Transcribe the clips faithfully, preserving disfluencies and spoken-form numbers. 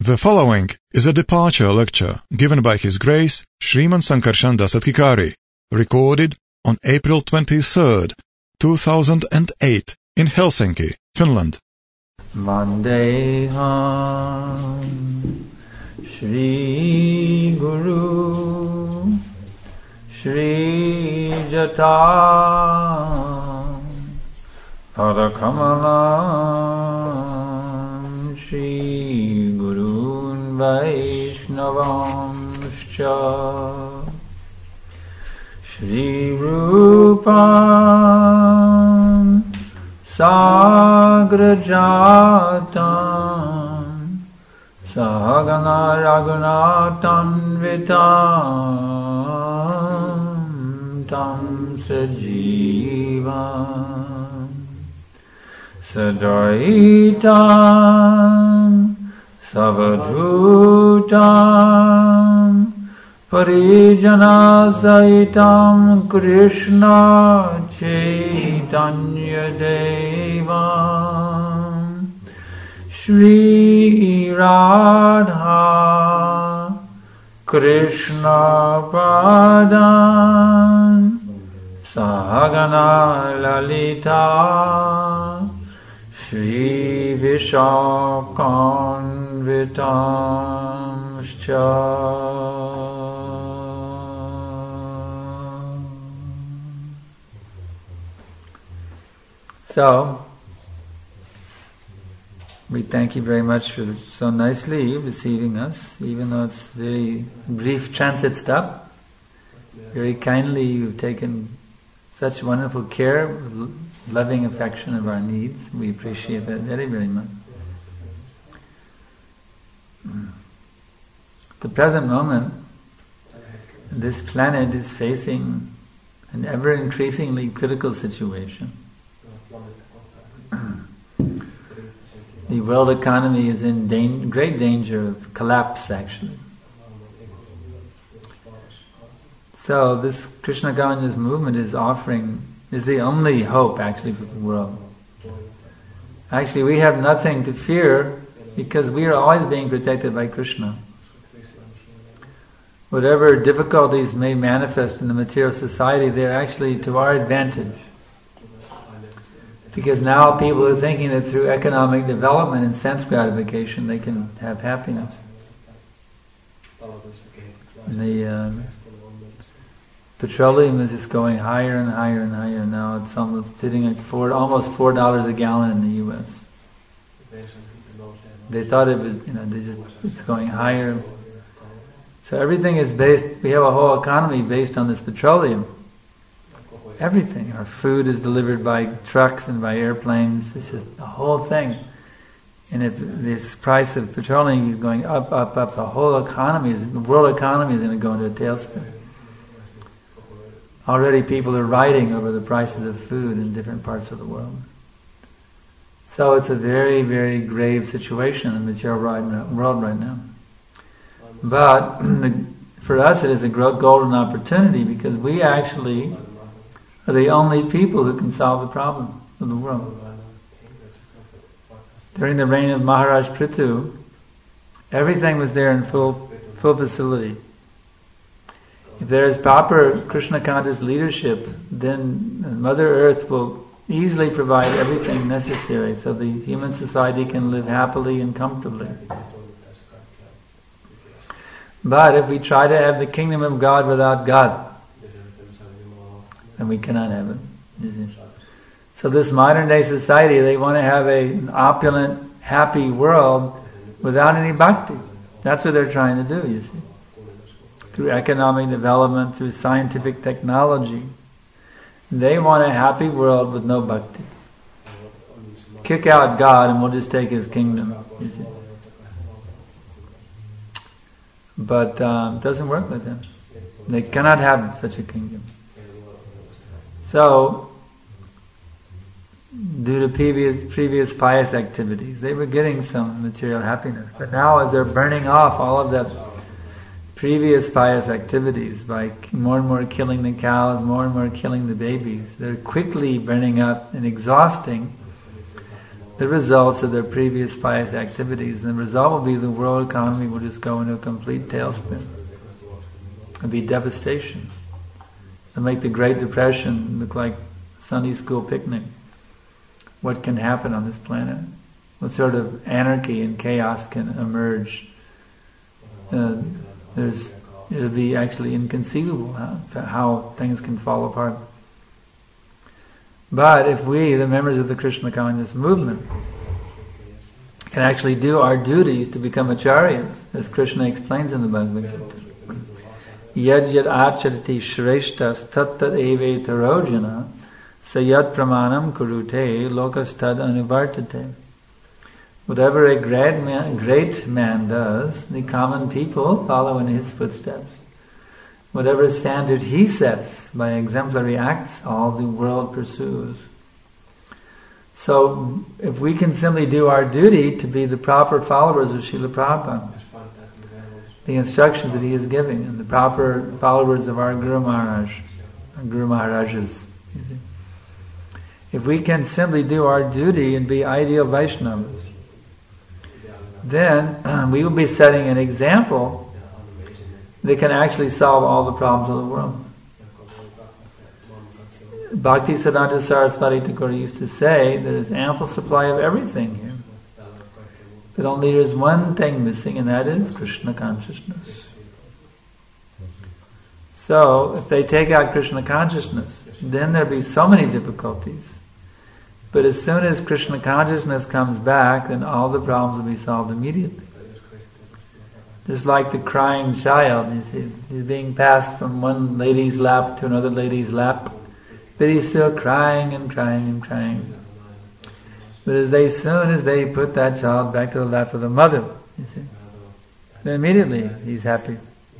The following is a departure lecture given by His Grace Sriman Sankarshan Dasatkikari, recorded on April twenty-third, two thousand eight in Helsinki, Finland. Vandeham Shri Guru Shri Jata Padakamalam Shri Gurun Vaishnavamscha Shri Rupam Sagrajatam Sahagana Raghunatan Vitam Tam Sajivam Sadaitam Savadhutam Parijana Saitam Krishna Chaitanya Devam Shri Radha Krishna Padam Sahagana Lalita Shri Vishakanvitamscha. So, we thank you very much for so nicely receiving us, even though it's very brief transit stop. Very kindly you've taken such wonderful care, loving affection of our needs. We appreciate that very, very much. At the present moment, this planet is facing an ever increasingly critical situation. The world economy is in dan- great danger of collapse, actually. So this Krishna conscious movement is offering, is the only hope actually for the world. Actually, we have nothing to fear because we are always being protected by Krishna. Whatever difficulties may manifest in the material society, they're actually to our advantage. Because now people are thinking that through economic development and sense gratification they can have happiness. And the um, petroleum is just going higher and higher and higher now. It's almost sitting at four, almost four dollars a gallon in the U S. They thought it was, you know, they just it's going higher. So everything is based. We have a whole economy based on this petroleum. Everything. Our food is delivered by trucks and by airplanes. It's just the whole thing. And if this price of petroleum is going up, up, up, the whole economy, is, the world economy is going to go into a tailspin. Already people are writing over the prices of food in different parts of the world. So it's a very, very grave situation in the material world right now. But for us it is a golden opportunity because we actually are the only people who can solve the problem of the world. During the reign of Maharaj Prithu, everything was there in full full facility. If there is proper Krishna conscious leadership, then Mother Earth will easily provide everything necessary so the human society can live happily and comfortably. But if we try to have the kingdom of God without God, then we cannot have it. So this modern day society, they want to have a, an opulent, happy world without any bhakti. That's what they're trying to do, you see. Through economic development, through scientific technology. They want a happy world with no bhakti. Kick out God and we'll just take His kingdom, you see. But um, it doesn't work with them. They cannot have such a kingdom. So, due to previous, previous pious activities, they were getting some material happiness. But now as they're burning off all of the previous pious activities by more and more killing the cows, more and more killing the babies, they're quickly burning up and exhausting the results of their previous pious activities. And the result will be the world economy will just go into a complete tailspin. It'll be devastation. It'll make the Great Depression look like Sunday school picnic. What can happen on this planet? What sort of anarchy and chaos can emerge? Uh, there's, it'll be actually inconceivable how, how things can fall apart. But if we, the members of the Krishna conscious movement, can actually do our duties to become acharyas, as Krishna explains in the Bhagavad Gita, yad yad acharati shreshtas tat tat eve tarojana sayat pramanam kurute lokastad anuvartate. Whatever a great man, great man does, the common people follow in his footsteps. Whatever standard he sets by exemplary acts, all the world pursues. So, if we can simply do our duty to be the proper followers of Srila Prabhupada, the instructions that he is giving, and the proper followers of our Guru Maharaj, our Guru Maharajas, if we can simply do our duty and be ideal Vaishnavas, then we will be setting an example that can actually solve all the problems of the world. Bhakti Siddhanta Saraswati Thakur used to say there is ample supply of everything here. But only there is one thing missing, and that is Krishna consciousness. So, if they take out Krishna consciousness, then there'll be so many difficulties. But as soon as Krishna consciousness comes back, then all the problems will be solved immediately. Just like the crying child, you see, he's being passed from one lady's lap to another lady's lap, but he's still crying and crying and crying. But as they, soon as they put that child back to the lap of the mother, you see, then immediately he's happy.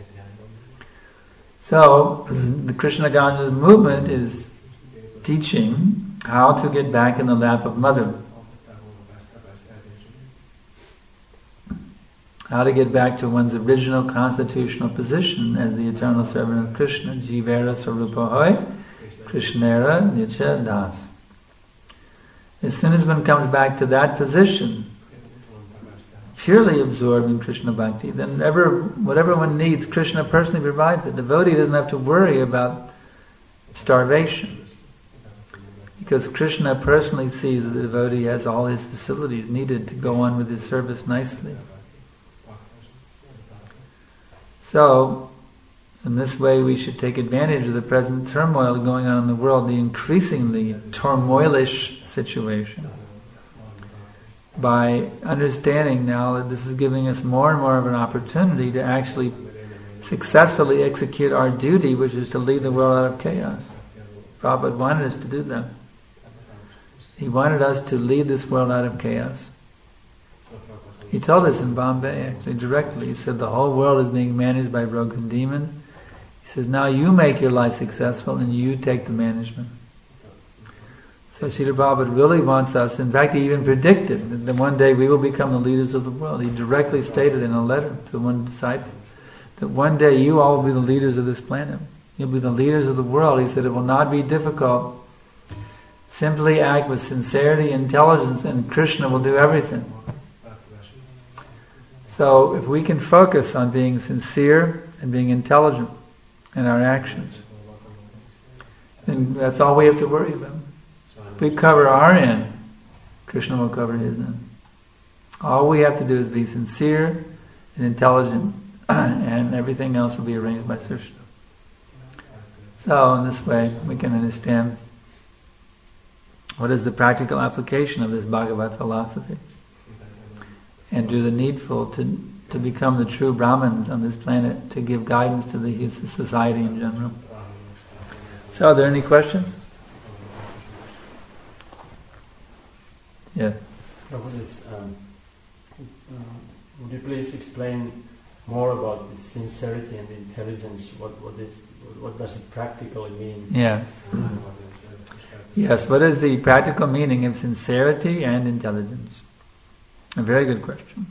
So, the Krishna conscious movement is teaching how to get back in the lap of mother. How to get back to one's original constitutional position as the eternal servant of Krishna. Jivera Sarupa Hoy, Krishnera Nitya Das. As soon as one comes back to that position, purely absorbed in Krishna Bhakti, then ever, whatever one needs, Krishna personally provides it. The devotee doesn't have to worry about starvation. Because Krishna personally sees that the devotee has all his facilities needed to go on with his service nicely. So, in this way we should take advantage of the present turmoil going on in the world, the increasingly turmoilish situation, by understanding now that this is giving us more and more of an opportunity to actually successfully execute our duty, which is to lead the world out of chaos. Prabhupada wanted us to do that. He wanted us to lead this world out of chaos. He told us in Bombay, actually, directly. He said the whole world is being managed by rogues and demons. He says, now you make your life successful and you take the management. So Srila Prabhupada really wants us, in fact he even predicted that one day we will become the leaders of the world. He directly stated in a letter to one disciple that one day you all will be the leaders of this planet. You'll be the leaders of the world. He said it will not be difficult. Simply act with sincerity, intelligence, and Krishna will do everything. So if we can focus on being sincere and being intelligent in our actions, then that's all we have to worry about. If we cover our end, Krishna will cover his end. All we have to do is be sincere and intelligent, and everything else will be arranged by Krishna. So in this way we can understand what is the practical application of this Bhagavad philosophy, and do the needful to to become the true Brahmins on this planet, to give guidance to the society in general. So, are there any questions? Yeah. Um, uh, would you please explain more about the sincerity and the intelligence? What what is what does it practically mean? Yeah. Yes. What is the practical meaning of sincerity and intelligence? A very good question.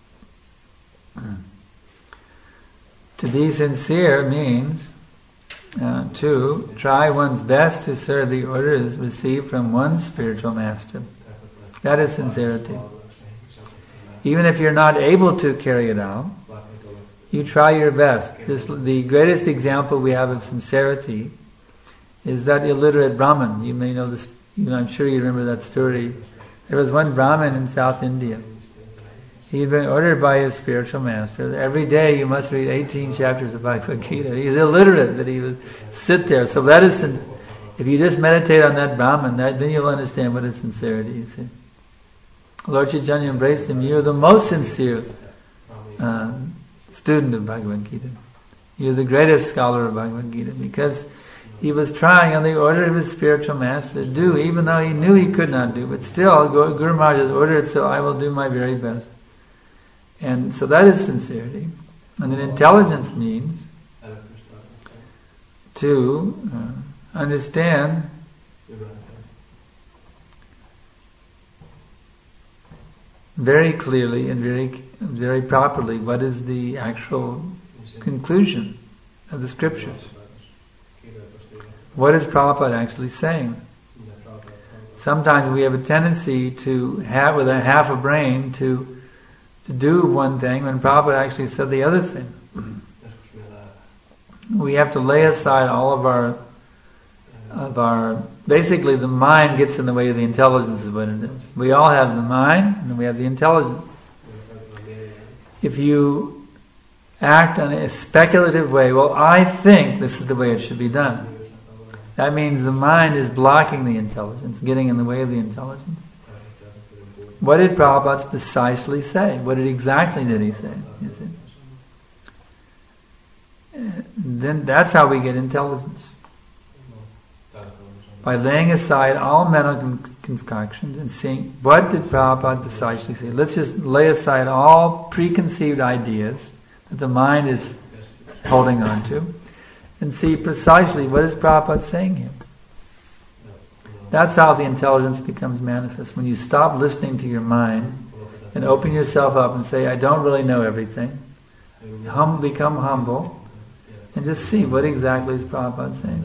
To be sincere means uh, to try one's best to serve the orders received from one's spiritual master, That is sincerity. Even if you're not able to carry it out, you try your best. This, the greatest example we have of sincerity is that illiterate Brahmin. You may know this, you know, I'm sure you remember that story. There was one Brahmin in South India. He'd been ordered by his spiritual master, every day you must read eighteen chapters of Bhagavad Gita. He's illiterate, but he would sit there. So that is, if you just meditate on that Brahmin, that, then you'll understand what is sincerity, you see. Lord Chaitanya embraced him. You're the most sincere uh, student of Bhagavad Gita. You're the greatest scholar of Bhagavad Gita, because he was trying on the order of his spiritual master to do, even though he knew he could not do, but still Guru Maharaj has ordered, so I will do my very best. And so that is sincerity. And then intelligence means to uh, understand very clearly and very very properly what is the actual conclusion of the scriptures. What is Prabhupada actually saying? Sometimes we have a tendency to have, with a half a brain, to to do one thing when Prabhupada actually said the other thing. We have to lay aside all of our of our basically the mind gets in the way of the intelligence is what it is. We all have the mind and we have the intelligence. If you act in a speculative way, well, I think this is the way it should be done. That means the mind is blocking the intelligence, getting in the way of the intelligence. What did Prabhupada precisely say? What did exactly did he say? You see? Then that's how we get intelligence. By laying aside all mental concoctions and seeing what did Prabhupada precisely say. Let's just lay aside all preconceived ideas that the mind is holding on to and see precisely what is Prabhupada saying here. That's how the intelligence becomes manifest. When you stop listening to your mind and open yourself up and say, I don't really know everything. Hum, become humble and just see what exactly is Prabhupada saying.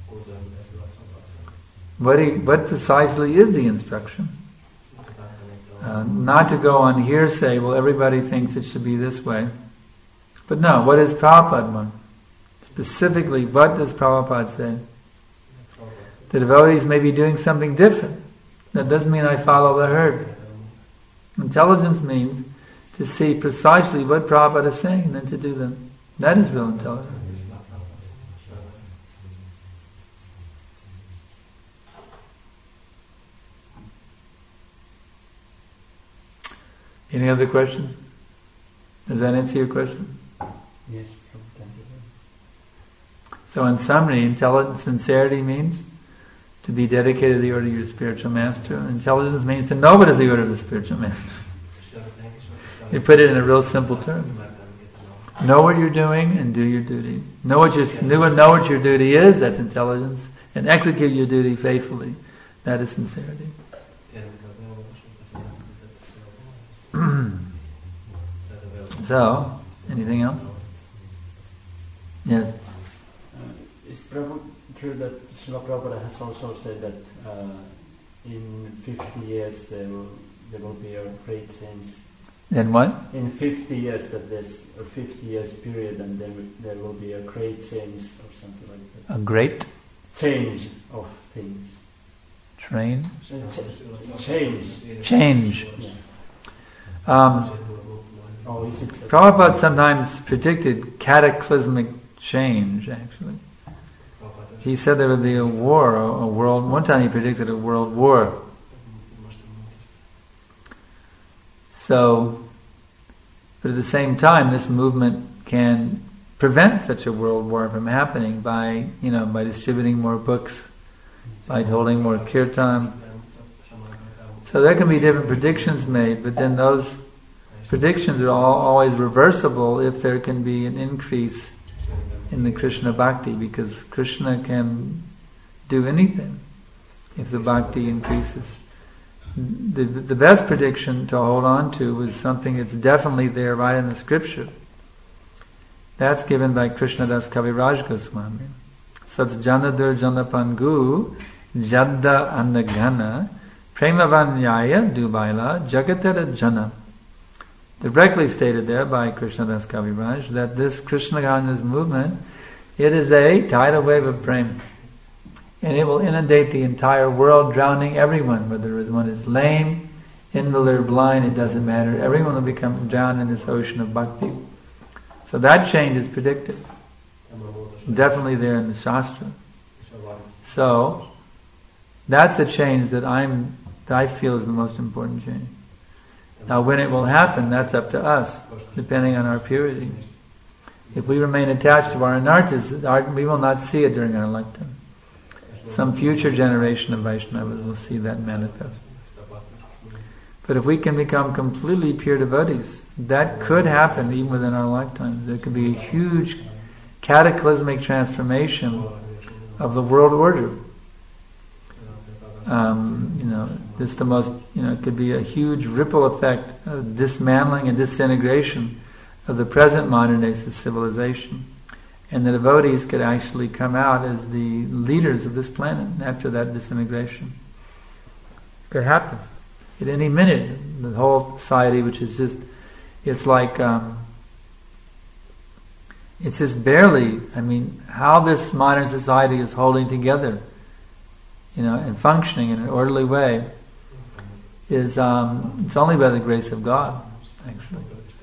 What, he, what precisely is the instruction? Uh, not to go on hearsay, well, everybody thinks it should be this way. But no, what does Prabhupada want? Specifically, what does Prabhupada say? The devotees may be doing something different. That doesn't mean I follow the herd. Intelligence means to see precisely what Prabhupada is saying and then to do them. That is real intelligence. Any other questions? Does that answer your question? Yes, thank you. So in summary, intelligence, sincerity means to be dedicated to the order of your spiritual master. Intelligence means to know what is the order of the spiritual master. You put it in a real simple term. Know what you're doing and do your duty. Know what your know what your duty is, that's intelligence, and execute your duty faithfully. That is sincerity. So, anything else? Yes. Uh, is Prabhu true that Srila Prabhupada has also said that uh, in fifty years there will there will be a great change? In what? In fifty years, that there's a fifty years period, and then there will be a great change or something like that. A great change of things. Train. Ch- change. Change. Yeah. Um, oh, is it Prabhupada sometimes predicted cataclysmic change. Actually, he said there would be a war, a, a world. One time he predicted a world war. So, but at the same time, this movement can prevent such a world war from happening by, you know, by distributing more books, by holding more kirtan. So there can be different predictions made, but then those predictions are all, always reversible if there can be an increase in the Krishna bhakti, because Krishna can do anything if the bhakti increases. The, the best prediction to hold on to was something that's definitely there right in the scripture. That's given by Krishnadas Kaviraj Goswami. Sats janadur janapangu jadda andagana Premavanyaya Dubaila Jagatara Jana. Directly stated there by Krishnadas Kaviraj that this Krishna consciousness movement, it is a tidal wave of prema. And it will inundate the entire world, drowning everyone, whether one is lame, invalid or blind, it doesn't matter. Everyone will become drowned in this ocean of bhakti. So that change is predicted. Definitely there in the Shastra. So, that's the change that I'm, that I feel is the most important change. Now when it will happen, that's up to us, depending on our purity. If we remain attached to our anarthas, our, we will not see it during our lifetime. Some future generation of Vaishnavas will see that manifest. But if we can become completely pure devotees, that could happen even within our lifetimes. There could be a huge cataclysmic transformation of the world order. Um, you know, this the most, you know, it could be a huge ripple effect of dismantling and disintegration of the present modern day civilization. And the devotees could actually come out as the leaders of this planet after that disintegration. It could happen. At any minute, the whole society, which is just, it's like, um, it's just barely, I mean, how this modern society is holding together, you know, and functioning in an orderly way, is, um, it's only by the grace of God, actually.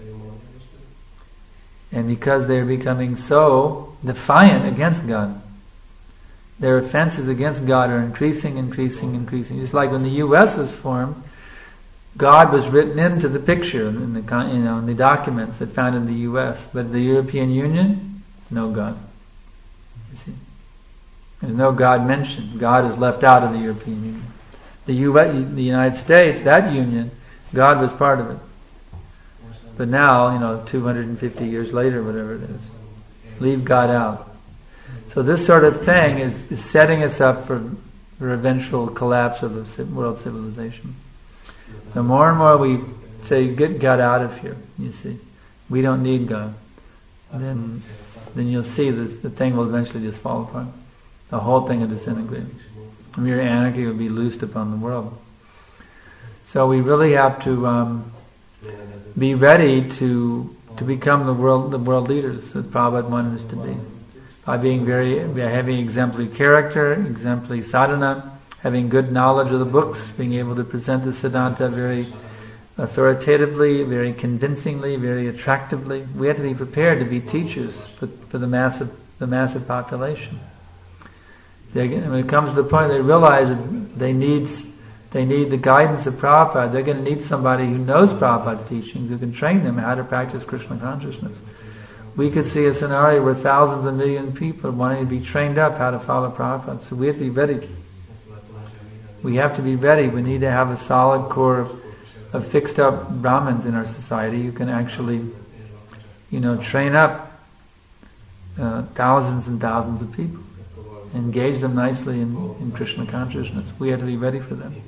And because they're becoming so defiant against God, their offenses against God are increasing, increasing, increasing. Just like when the U S was formed, God was written into the picture in the, you know, in the documents that found in the U S. But the European Union, no God. You see, there's no God mentioned. God is left out of the European Union. The U S, the United States, that union, God was part of it. But now, you know, two hundred fifty years later, whatever it is, leave God out. So this sort of thing is, is setting us up for the eventual collapse of the world civilization. The more and more we say, get God out of here, you see, we don't need God, then then you'll see this, the thing will eventually just fall apart. The whole thing will disintegrate. Mere anarchy will be loosed upon the world. So we really have to um, be ready to to become the world the world leaders that Prabhupada wanted us to be. By being very, by having exemplary character, exemplary sadhana, having good knowledge of the books, being able to present the Siddhanta very authoritatively, very convincingly, very attractively. We have to be prepared to be teachers for, for the massive the massive population. They, when it comes to the point they realize that they need they need the guidance of Prabhupada, they're going to need somebody who knows Prabhupada's teachings, who can train them how to practice Krishna consciousness. We could see a scenario where thousands of million people are wanting to be trained up how to follow Prabhupada. So we have to be ready. We have to be ready. We need to have a solid core of, of fixed up Brahmins in our society who can actually, you know, train up uh, thousands and thousands of people. Engage them nicely in, in Krishna consciousness. We have to be ready for them.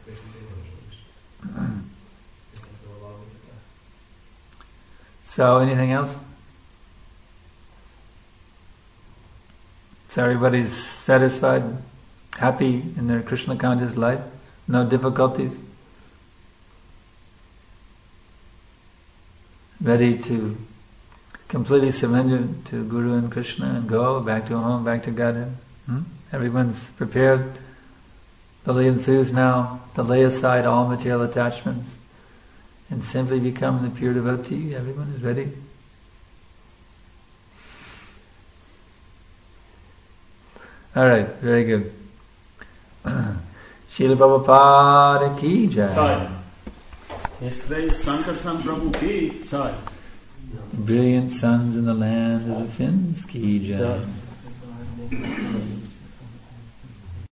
So, anything else? So everybody's satisfied, happy in their Krishna conscious life? No difficulties? Ready to completely surrender to Guru and Krishna and go back to home, back to Godhead? Hmm? Everyone's prepared, fully enthused now to lay aside all material attachments and simply become the pure devotee. Everyone is ready. Alright, very good. Srila Prabhupada ki jai. His Grace Sankarshan Prabhu ki jai. Brilliant suns in the land of the Finns ki jai.